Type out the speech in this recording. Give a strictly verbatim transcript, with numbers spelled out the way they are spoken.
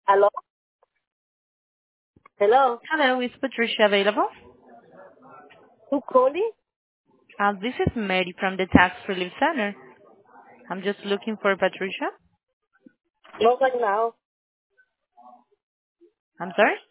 Hello? Hello? Hello, is Patricia available? Who calling? Uh, this is Mary from the Tax Relief Center. I'm just looking for Patricia. No, right now. I'm sorry?